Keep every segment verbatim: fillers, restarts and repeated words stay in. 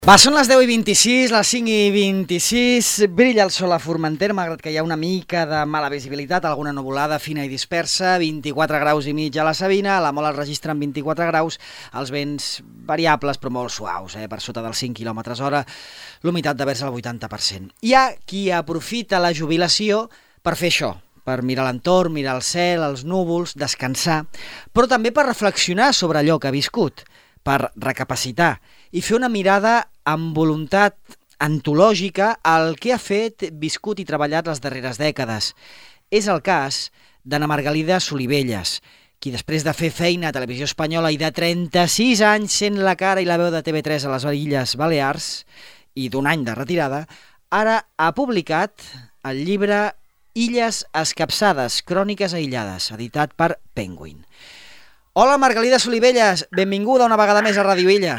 Va, són les deu i vint-i-sis, les cinc i vint-i-sis, brilla el sol a Formentera, malgrat que hi ha una mica de mala visibilitat, alguna nuvolada fina i dispersa, vint-i-quatre graus i mig a la Sabina, a la Mola es registren vint-i-quatre graus, els vents variables però molt suaus, eh, per sota dels cinc quilòmetres hora, l'humitat de vers al vuitanta per cent. Hi ha qui aprofita la jubilació per fer això, per mirar l'entorn, mirar el cel, els núvols, descansar, però també per reflexionar sobre allò que ha viscut, per recapacitar i fer una mirada amb voluntat antològica al que ha fet, viscut i treballat les darreres dècades. És el cas d'Anna Margalida Solivelles, qui després de fer feina a Televisió Espanyola i de trenta-sis anys sent la cara i la veu de T V tres a les Illes Balears i d'un any de retirada, ara ha publicat el llibre Illes escapçades, cròniques aïllades, editat per Penguin. Hola, Margalida Solivelles, benvinguda una vegada més a Ràdio Illa.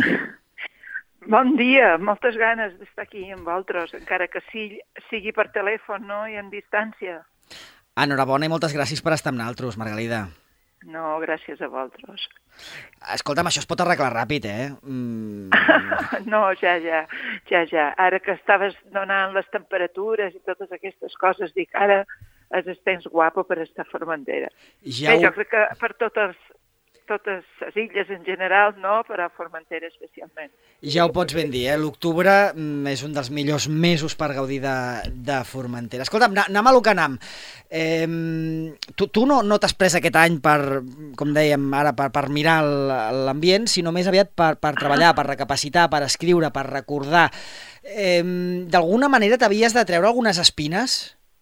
Bon dia, moltes ganes d'estar aquí amb vosaltres, encara que sigui per telèfon, no?, i en distància. Enhorabona i moltes gràcies per estar amb nosaltres, Margalida. No, gràcies a vosaltres. Escolta'm, això es pot arreglar ràpid, eh? Mm... no, ja, ja, ja, ja. Ara que estaves donant les temperatures i totes aquestes coses, dic, ara és temps guapo per estar a Formentera. Ja Bé, ho... jo crec que per totes... totes les illes en general, no, però a Formentera especialment. Ja ho pots ben dir, eh? L'octubre és un dels millors mesos per gaudir de, de Formentera. Escolta'm, anem a lo que anem. Eh, tu tu no, no t'has pres aquest any per, com dèiem ara, per, per mirar l'ambient, sinó més aviat per, per treballar, per recapacitar, per escriure, per recordar. Eh, D'alguna manera t'havies de treure algunes espines?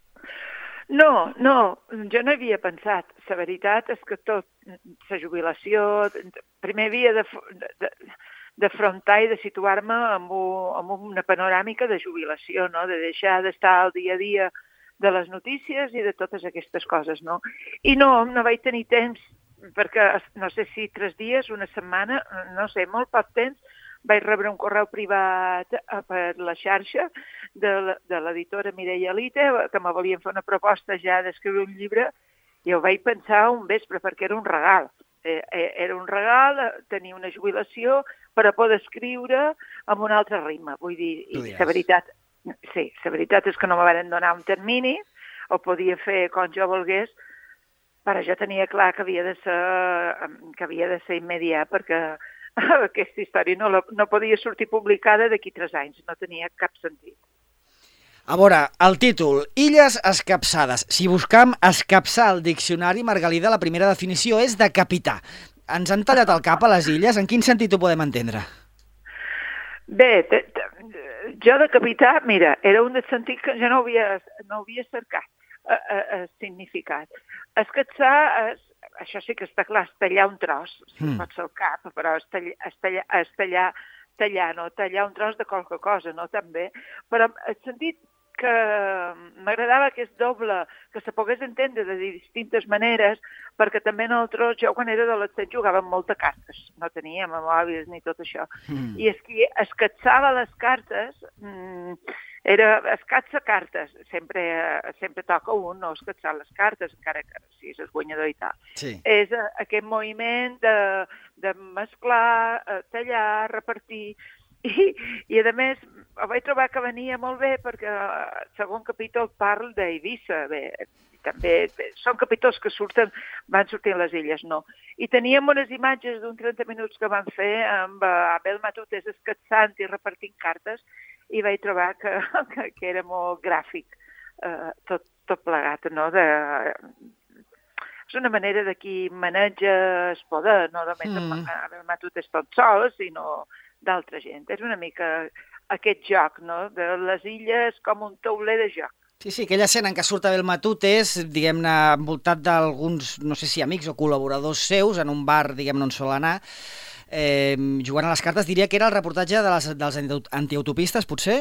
No, no, jo no havia pensat. La veritat és que tot, la jubilació, primer havia d'afrontar i de situar-me amb, amb una panoràmica de jubilació, no? De deixar d'estar al dia a dia de les notícies i de totes aquestes coses, no? I no, no vaig tenir temps, perquè no sé si tres dies, una setmana, no sé, molt poc temps, vaig rebre un correu privat per la xarxa de l'editora Mireia Lite, que me volien fer una proposta ja d'escriure un llibre, i ho vaig pensar un vespre, perquè era un regal. Era un regal tenir una jubilació per a poder escriure amb un altre ritme. Vull dir, i la veritat, sí, la veritat és que no me van donar un termini, ho podia fer com jo volgués, però jo tenia clar que havia de ser, que havia de ser immediat, perquè aquesta història no, la, no podia sortir publicada d'aquí tres anys, no tenia cap sentit. A veure, el títol, Illes escapçades. Si buscam escapçar al diccionari, Margalida, la primera definició és decapitar. Ens han tallat el cap a les illes? En quin sentit ho podem entendre? Bé, te, te, jo decapitar, mira, era un sentit que jo no havia, no havia cercat el significat. Escapçar és, això sí que està clar, és tallar un tros, si mm. pot ser el cap, però és tallar, és tallar, és tallar, tallar, no? Tallar un tros de qualque cosa, no? També. Però el sentit que m'agradava que és doble, que se pogués entendre de distintes maneres, perquè també nosaltres, jo quan era adolescent jugàvem molt a cartes, no teníem mòbils ni tot això, mm. i és que escatzava les cartes, mmm, era escatza cartes, sempre, sempre toca un, no escatzar les cartes, encara que si és el guanyador i tal. Sí. És aquest moviment de, de mesclar, tallar, repartir, i, i a més vaig trobar que venia molt bé perquè el segon capítol parla d'Eivissa, bé, també bé, són capítols que surten, van sortir a les illes, no. I teníem unes imatges d'un trenta minuts que van fer amb Abel Matutes escatzant i repartint cartes, i vaig trobar que, que, que era molt gràfic, eh, tot, tot plegat, no? De, és una manera de qui maneja el poder, no només mm. Abel Matutes tot sol, sinó d'altra gent. És una mica aquest joc, no? De les illes com un tauler de joc. Sí, sí, aquella escena en què surt Abel Matutes, diguem-ne, envoltat d'alguns, no sé si amics o col·laboradors seus, en un bar, diguem-ne, on sol anar, eh, jugant a les cartes, diria que era el reportatge de les, dels antiautopistes, potser?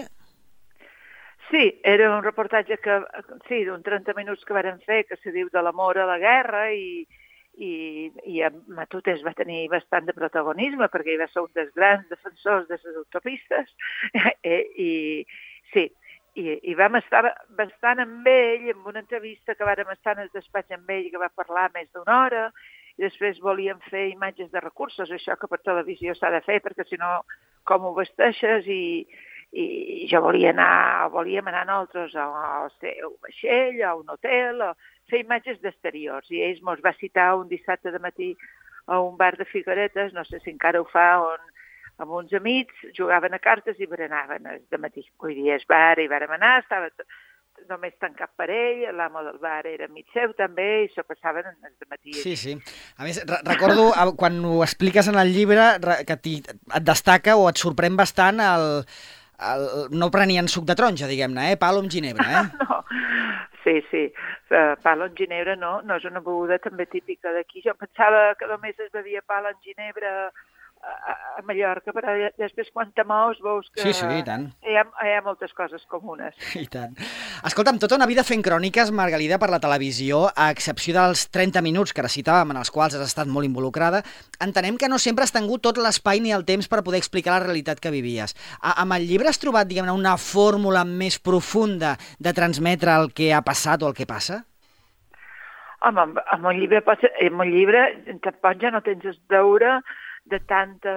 Sí, era un reportatge que, sí, d'un trenta minuts que varen fer, que se diu de l'amor a la guerra, i i, i Matutes va tenir bastant de protagonisme perquè ell va ser un dels grans defensors de les autopistes I, i sí, i, i vam estar bastant amb ell en una entrevista que vàrem estar en el despatx amb ell que va parlar més d'una hora i després volíem fer imatges de recursos, això que per televisió s'ha de fer, perquè si no, com ho vesteixes, i, i jo volia anar, volíem anar nosaltres a, a un vaixell, a un hotel, a fer imatges d'exteriors, i ells mos va citar un dissabte de matí a un bar de Figueretes, no sé si encara ho fa, on amb uns amics jugaven a cartes i berenaven de matí. Vull dir, és bar, i vàrem anar, estava només tancat per ell, l'amo del bar era amic seu també, i s'ho passaven de matí. Sí, sí. A més, re recordo, quan ho expliques en el llibre, que et destaca o et sorprèn bastant el, el no prenien suc de taronja, diguem-ne, eh? Palo amb ginebra, eh? No, sí, sí. Uh, palo amb ginebra no, no és una beguda també típica d'aquí. Jo pensava que només es bevia palo amb ginebra a Mallorca, però després quan te mous veus que sí, sí, i tant. Hi, ha, hi ha moltes coses comunes. I tant. Escolta'm, tota una vida fent cròniques, Margalida, per la televisió, a excepció dels trenta minuts que recitàvem, en els quals has estat molt involucrada, entenem que no sempre has tingut tot l'espai ni el temps per poder explicar la realitat que vivies. A, amb el llibre has trobat, diguem-ne, una fórmula més profunda de transmetre el que ha passat o el que passa? Home, amb, amb un llibre, pots, amb un llibre tampoc ja no tens el deure de tanta,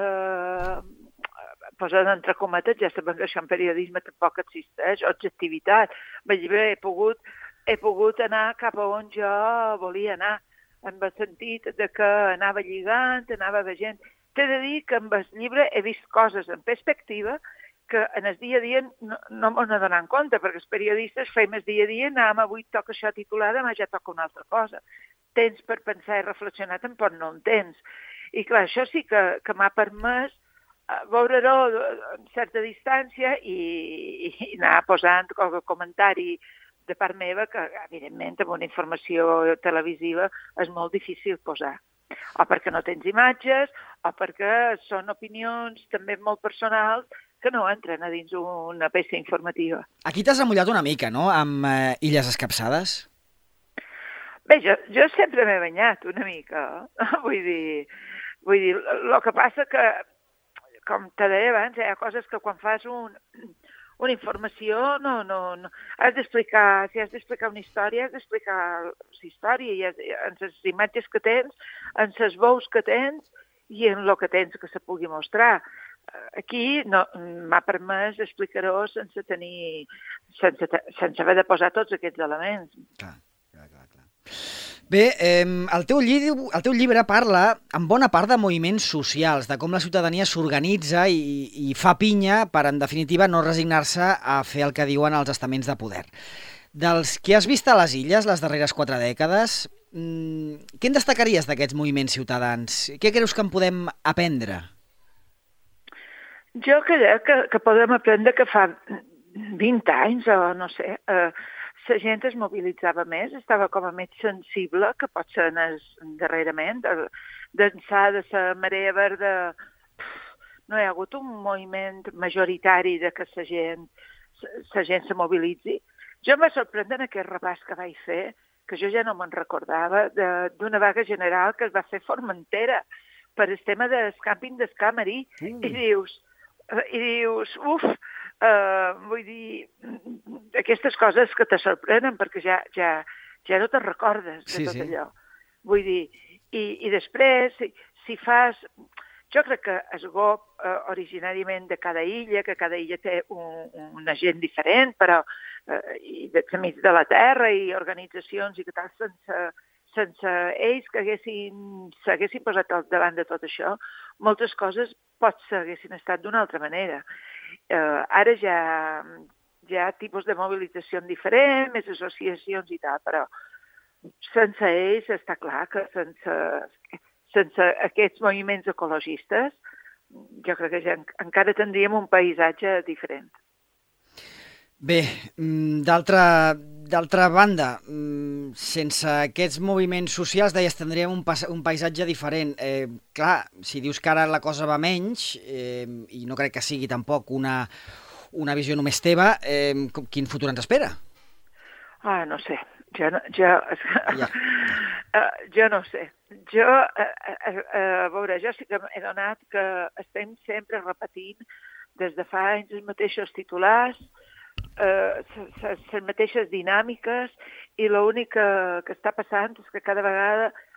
posant entre cometes, ja sabem que això en periodisme tampoc existeix, objectivitat. Amb el llibre he pogut, he pogut anar cap a on jo volia anar, en el sentit de que anava lligant, anava veient. T'he de dir que amb el llibre he vist coses en perspectiva que en el dia a dia no, no m'ho n'adonem compte, perquè els periodistes fem el dia a dia, anàvem avui toca això titular, demà ja toca una altra cosa. Tens per pensar i reflexionar, tampoc no en tens. I clar, això sí que, que m'ha permès veure-ho en certa distància i, i anar posant qualque comentari de part meva que, evidentment, amb una informació televisiva és molt difícil posar. O perquè no tens imatges, o perquè són opinions també molt personals que no entren a dins una peça informativa. Aquí t'has amullat una mica, no?, amb eh, Illes Escapçades? Bé, jo, jo sempre m'he banyat una mica, vull dir... Vull dir, el que passa que, com te deia abans, hi ha coses que quan fas un, una informació no, no, no. Has d'explicar, si has d'explicar una història, has d'explicar la història, i has, en les imatges que tens, en les veus que tens i en el que tens que se pugui mostrar. Aquí no, m'ha permès explicar-ho sense tenir, sense, sense haver de posar tots aquests elements. Clar, clar, clar, clar. Bé, eh, el, teu llibre, el teu llibre parla en bona part de moviments socials, de com la ciutadania s'organitza i, i fa pinya per, en definitiva, no resignar-se a fer el que diuen els estaments de poder. Dels que has vist a les Illes les darreres quatre dècades, mmm, què en destacaries d'aquests moviments ciutadans? Què creus que en podem aprendre? Jo crec que, que podem aprendre que fa vint anys, o no sé... Eh, la gent es mobilitzava més, estava com a més sensible, que pot ser darrerament, d'ençà de la marea verda. No hi ha hagut un moviment majoritari de que la gent, la gent se mobilitzi. Jo em va sorprendre en aquest repàs que vaig fer, que jo ja no me'n recordava, d'una vaga general que es va fer a Formentera per el tema del càmping del Camarí, mm. i dius, i dius, uf, Uh, vull dir, aquestes coses que te sorprenen perquè ja, ja, ja no te'n recordes de sí, tot sí. allò. Vull dir, i, i després, si, si fas... Jo crec que es G O P uh, originàriament de cada illa, que cada illa té un, una gent diferent, però uh, i de, mig de la terra i organitzacions i que tal, sense, sense ells que haguessin, s'haguessin posat al davant de tot això, moltes coses potser haguessin estat d'una altra manera. Uh, ara ja hi ha tipus de mobilització diferent, més associacions i tal, però sense ells està clar que sense, sense aquests moviments ecologistes jo crec que ja encara tindríem un paisatge diferent. Bé, d'altra d'altra banda, sense aquests moviments socials, deies, tindríem un, pas, un paisatge diferent. Eh, clar, si dius que ara la cosa va menys, eh, i no crec que sigui tampoc una, una visió només teva, eh, quin futur ens espera? Ah, no sé. Jo no, jo, ja. uh, jo no sé. Jo, uh, uh, uh, a veure, jo sí que he donat que estem sempre repetint des de fa anys els mateixos titulars, les uh, mateixes dinàmiques, i l'únic que, que està passant és que cada vegada uh,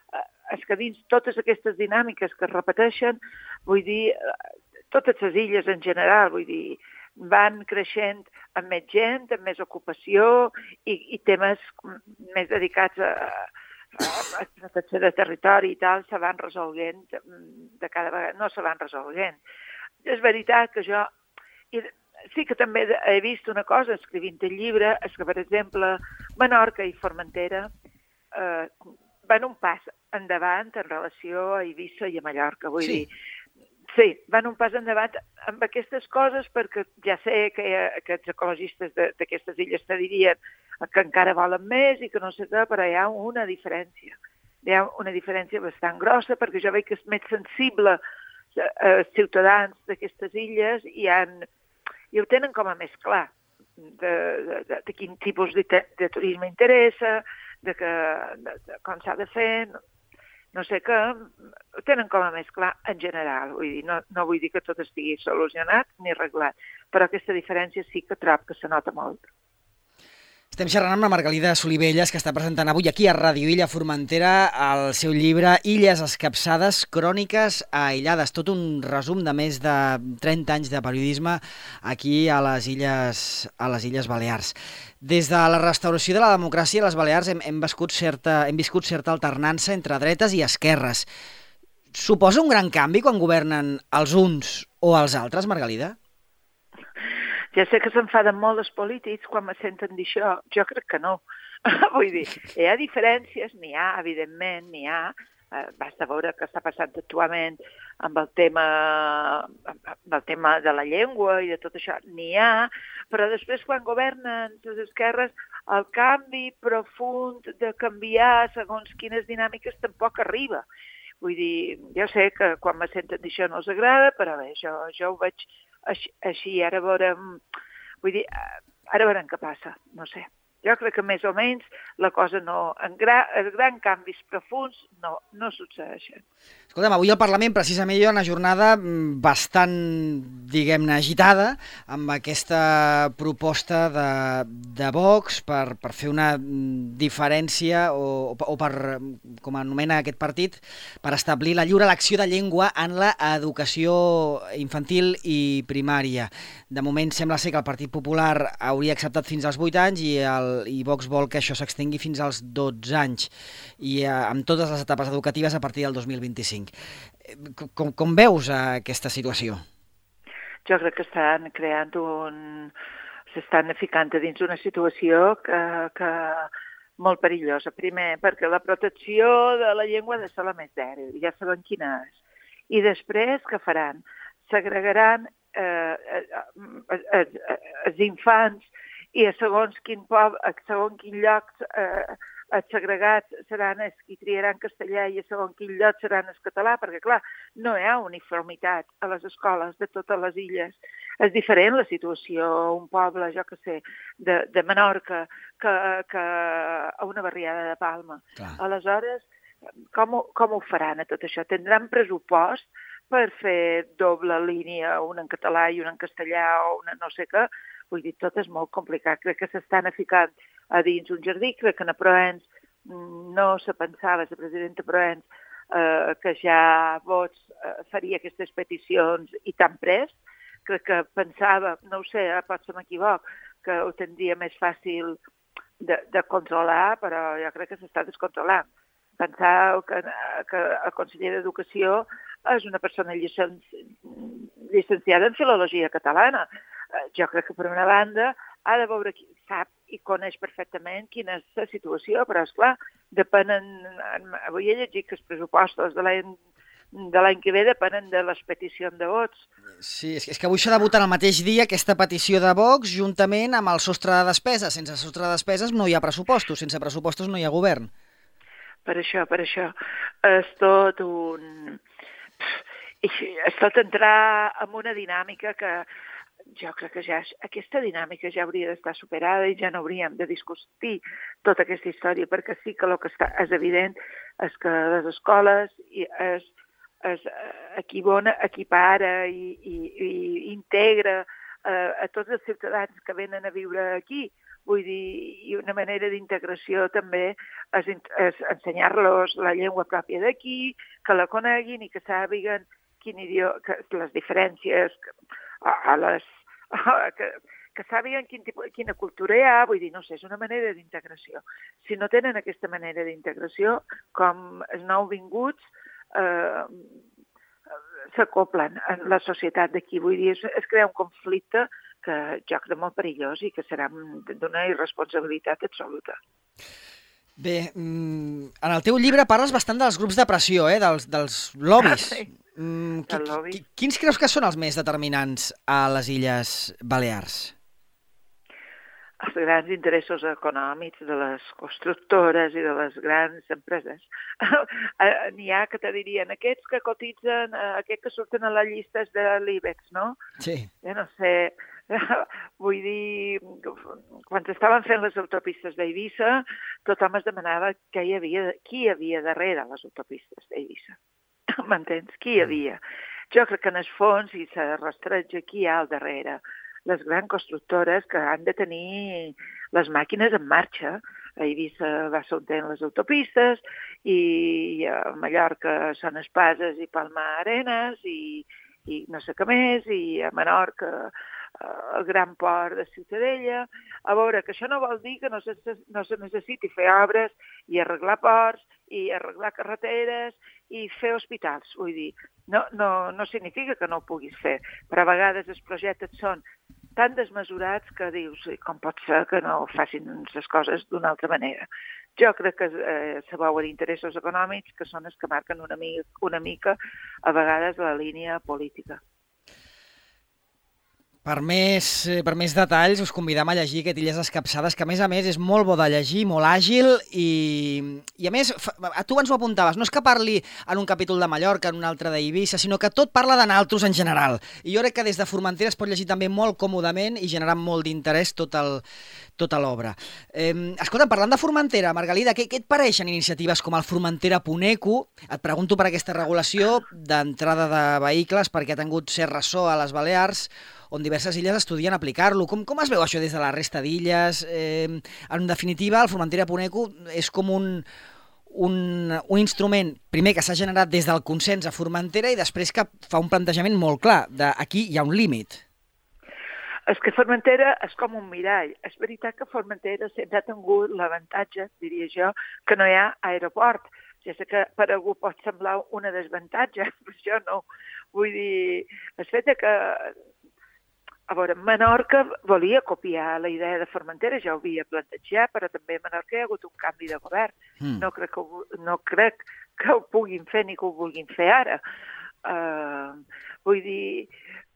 és que dins totes aquestes dinàmiques que es repeteixen, vull dir, totes les illes en general, vull dir, van creixent amb més gent, amb més ocupació i, i temes més dedicats a, a, a protecció de territori i tal, se van resolguent de cada vegada, no se van resolguent. És veritat que jo... I sí que també he vist una cosa escrivint el llibre, és que, per exemple, Menorca i Formentera eh, van un pas endavant en relació a Eivissa i a Mallorca, vull sí. dir... Sí, van un pas endavant amb aquestes coses perquè ja sé que, que els ecologistes d'aquestes illes te dirien que encara volen més i que no sé què, però hi ha una diferència. Hi ha una diferència bastant grossa perquè jo veig que és més sensible als ciutadans d'aquestes illes i, han, i ho tenen com a més clar de, de, de, de quin tipus de, de turisme interessa, de, que, de, de com s'ha de fer... No sé què, ho tenen com a més clar en general. Vull dir, no, no vull dir que tot estigui solucionat ni arreglat, però aquesta diferència sí que trob que se nota molt. Estem xerrant amb la Margalida Solivelles, que està presentant avui aquí a Ràdio Illa Formentera el seu llibre Illes escapçades, cròniques aïllades. Tot un resum de més de trenta anys de periodisme aquí a les Illes, a les Illes Balears. Des de la restauració de la democràcia a les Balears hem, hem, viscut certa, hem viscut certa alternança entre dretes i esquerres. Suposa un gran canvi quan governen els uns o els altres, Margalida? Ja sé que s'enfaden molt els polítics quan me senten dir això. Jo crec que no. Vull dir, hi ha diferències, n'hi ha, evidentment, n'hi ha. Eh, basta veure què està passant actualment amb el tema, amb el tema de la llengua i de tot això. N'hi ha, però després quan governen les esquerres, el canvi profund de canviar segons quines dinàmiques tampoc arriba. Vull dir, jo sé que quan me senten dir això no els agrada, però bé, jo, jo ho veig així, així, ara veurem, vull dir, ara veurem què passa, no sé. Jo crec que més o menys la cosa no... En gra, els grans canvis profuns no, no succeeixen. Escolta'm, avui al Parlament precisament hi ha una jornada bastant, diguem-ne, agitada amb aquesta proposta de, de Vox per, per fer una diferència o, o per, com anomena aquest partit, per establir la lliure elecció de llengua en la educació infantil i primària. De moment sembla ser que el Partit Popular hauria acceptat fins als vuit anys i el i Vox vol que això s'extengui fins als dotze anys i eh, amb totes les etapes educatives a partir del dos mil vint-i-cinc. Com, com veus eh, aquesta situació? Jo crec que estan creant un... s'estan ficant dins una situació que, que molt perillosa. Primer, perquè la protecció de la llengua ha de ser la més dèbil, ja sabem quina és. I després, què faran? Segregaran eh, els infants i a segons quin poble, a segons quin lloc eh, els segregats seran els que triaran castellà i a segons quin lloc seran els català, perquè, clar, no hi ha uniformitat a les escoles de totes les illes. És diferent la situació a un poble, jo que sé, de, de Menorca que, que a una barriada de Palma. Clar. Aleshores, com ho, com ho faran a tot això? Tindran pressupost per fer doble línia, una en català i una en castellà o una no sé què? Vull dir, tot és molt complicat. Crec que s'estan ficant a dins un jardí. Crec que a Proens no se pensava, la presidenta Proens, eh, que ja Vox eh, faria aquestes peticions i tan prest. Crec que pensava, no ho sé, potser m'equivoc, que ho tindria més fàcil de, de controlar, però jo crec que s'està descontrolant. Pensar que, que el conseller d'Educació és una persona llicenci... llicenciada en filologia catalana. Jo crec que, per una banda, ha de veure qui sap i coneix perfectament quina és la situació, però, esclar, depenen... Avui he llegit que els pressupostos de l'any de l'any que ve depenen de les peticions de vots. Sí, és que, és que avui s'ha de votar el mateix dia aquesta petició de Vox juntament amb el sostre de despeses. Sense sostre de despeses no hi ha pressupostos, sense pressupostos no hi ha govern. Per això, per això. És tot un... És tot entrar en una dinàmica que jo crec que ja aquesta dinàmica ja hauria d'estar superada i ja no hauríem de discutir tota aquesta història, perquè sí que el que està, és evident és que les escoles es, es equivona, equipara i, i, i integra eh, a tots els ciutadans que venen a viure aquí. Vull dir, i una manera d'integració també és, és ensenyar-los la llengua pròpia d'aquí, que la coneguin i que sàpiguen quin idioma, que les diferències, que, a, a les, a, que, que sàpiguen quin tipus, quina cultura hi ha, vull dir, no sé, és una manera d'integració. Si no tenen aquesta manera d'integració, com els nouvinguts eh, s'acoplen en la societat d'aquí, vull dir, es, es crea un conflicte que jo crec molt perillós i que serà d'una irresponsabilitat absoluta. Bé, en el teu llibre parles bastant dels grups de pressió, eh? dels, dels lobbies. Ah, sí. Mm, qui, lobby. qui, quins creus que són els més determinants a les Illes Balears? Els grans interessos econòmics de les constructores i de les grans empreses. N'hi ha que te dirien, aquests que cotitzen, aquests que surten a les llistes de l'IBEX, no? Sí. Jo no sé, vull dir, quan estaven fent les autopistes d'Eivissa, tothom es demanava qui hi havia, qui hi havia darrere les autopistes d'Eivissa. M'entens? Qui hi havia? Jo crec que en el fons, si se rastreja qui hi ha al darrere, les grans constructores que han de tenir les màquines en marxa. A Eivissa va sortint les autopistes i a Mallorca són Espases i Palma Arenas i, i no sé què més, i a Menorca el gran port de Ciutadella. A veure, que això no vol dir que no se, no se necessiti fer obres i arreglar ports i arreglar carreteres i fer hospitals. Vull dir, no, no, no significa que no ho puguis fer, però a vegades els projectes són tan desmesurats que dius com pot ser que no facin les coses d'una altra manera. Jo crec que eh, se veuen interessos econòmics que són els que marquen una mica, una mica a vegades la línia política. Per més, per més detalls us convidam a llegir aquest Illes Escapçades, que a més a més és molt bo de llegir, molt àgil i, i a més, a tu ens ho apuntaves, no és que parli en un capítol de Mallorca, en un altre d'Eivissa, sinó que tot parla de naltros en general. I jo crec que des de Formentera es pot llegir també molt còmodament i generar molt d'interès tot el, tota l'obra. Eh, escolta, parlant de Formentera, Margalida, què, què et pareixen iniciatives com el Formentera Puneco? Et pregunto per aquesta regulació d'entrada de vehicles perquè ha tingut ser ressò a les Balears, on diverses illes estudien aplicar-lo. Com, com es veu això des de la resta d'illes? Eh, en definitiva, el Formentera Puneco és com un, un, un instrument, primer, que s'ha generat des del consens a Formentera i després que fa un plantejament molt clar, de aquí hi ha un límit. És que Formentera és com un mirall. És veritat que Formentera sempre ha tingut l'avantatge, diria jo, que no hi ha aeroport. Ja sé que per algú pot semblar una desavantatge, però jo no. Vull dir, el fet que a veure, Menorca volia copiar la idea de Formentera, ja ho havia plantejat, però també a Menorca hi ha hagut un canvi de govern. Mm. No, crec que ho, no crec que ho puguin fer ni que ho vulguin fer ara. Uh, vull dir,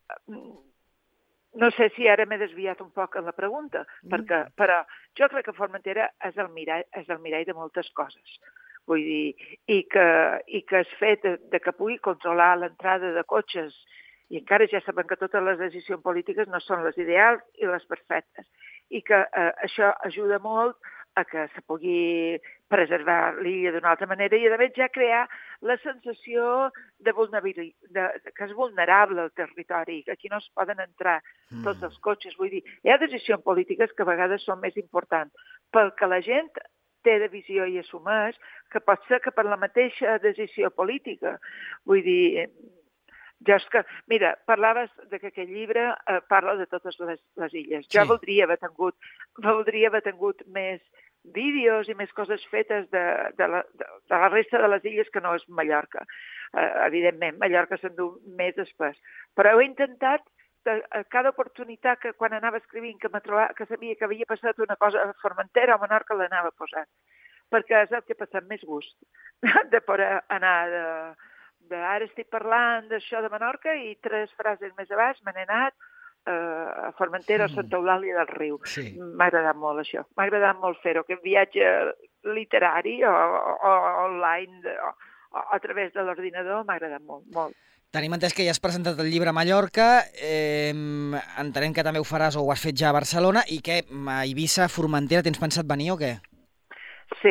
no sé si ara m'he desviat un poc en la pregunta, mm. perquè, però jo crec que Formentera és el mirall, és el mirall de moltes coses. Vull dir, i que, i que és fet de, de que pugui controlar l'entrada de cotxes i encara ja sabem que totes les decisions polítiques no són les ideals i les perfectes, i que eh, això ajuda molt a que se pugui preservar l'illa d'una altra manera i, a més, ja crear la sensació de, de que és vulnerable el territori, que aquí no es poden entrar mm. tots els cotxes. Vull dir, hi ha decisions polítiques que a vegades són més importants pel que la gent té de visió i assumeix, que pot ser que per la mateixa decisió política. Vull dir, jo és que, mira, parlaves de que aquest llibre eh, parla de totes les, les illes. Jo sí. voldria haver tingut, voldria haver tingut més vídeos i més coses fetes de, de, la, de, de la resta de les illes que no és Mallorca. Eh, evidentment, Mallorca s'endú més espès. Però he intentat, de, a cada oportunitat que quan anava escrivint, que, trobava, que sabia que havia passat una cosa a Formentera o a Menorca, l'anava posant. Perquè és el que ha passat més gust de poder anar de... De, ara estic parlant d'això de Menorca i tres frases més abans me n'he anat eh, a Formentera o Santa Eulàlia del Riu. Sí. M'ha agradat molt això. M'ha agradat molt fer-ho, aquest viatge literari o, o online de, o, o a través de l'ordinador m'ha agradat molt, molt. Tenim entès que ja has presentat el llibre a Mallorca, eh, entenem que també ho faràs o ho has fet ja a Barcelona, i què, a Eivissa, Formentera, tens pensat venir o què? Sí,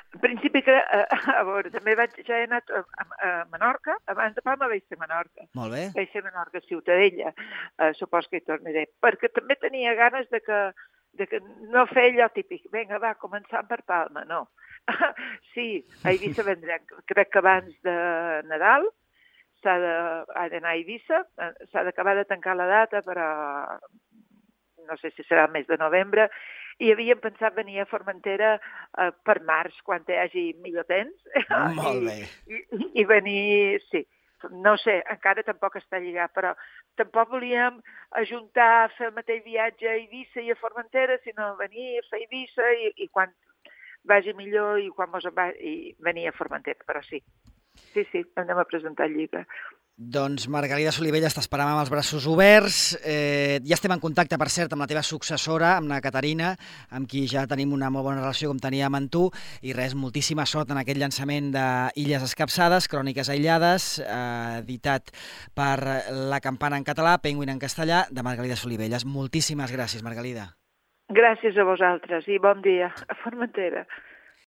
En principi que, a, a veure, també vaig, ja he anat a, a, a Menorca, abans de Palma vaig ser a Menorca. Molt bé. Vaig ser a Menorca Ciutadella, uh, supos que hi tornaré, perquè també tenia ganes de que, de que no fer allò típic, vinga, va, començant per Palma, no. Sí, a Eivissa vendrem, crec que abans de Nadal s'ha d'anar a Eivissa, s'ha d'acabar de tancar la data, però no sé si serà el mes de novembre, i havíem pensat venir a Formentera eh, per març, quan hi hagi millor temps. Molt bé. I, i, i venir, sí, no sé, encara tampoc està lligat, però tampoc volíem ajuntar, fer el mateix viatge a Eivissa i a Formentera, sinó venir a fer Eivissa i, i quan vagi millor i quan mos en va, i venir a Formentera, però sí. Sí, sí, anem a presentar el llibre. Doncs Margalida Solivelles, t'esperàvem amb els braços oberts. Eh, ja estem en contacte, per cert, amb la teva successora, amb la Caterina, amb qui ja tenim una molt bona relació, com teníem amb tu, i res, moltíssima sort en aquest llançament d'Illes Escapçades, Cròniques aïllades, eh, editat per La Campana en català, Penguin en castellà, de Margalida Solivelles. Moltíssimes gràcies, Margalida. Gràcies a vosaltres i bon dia a Formentera.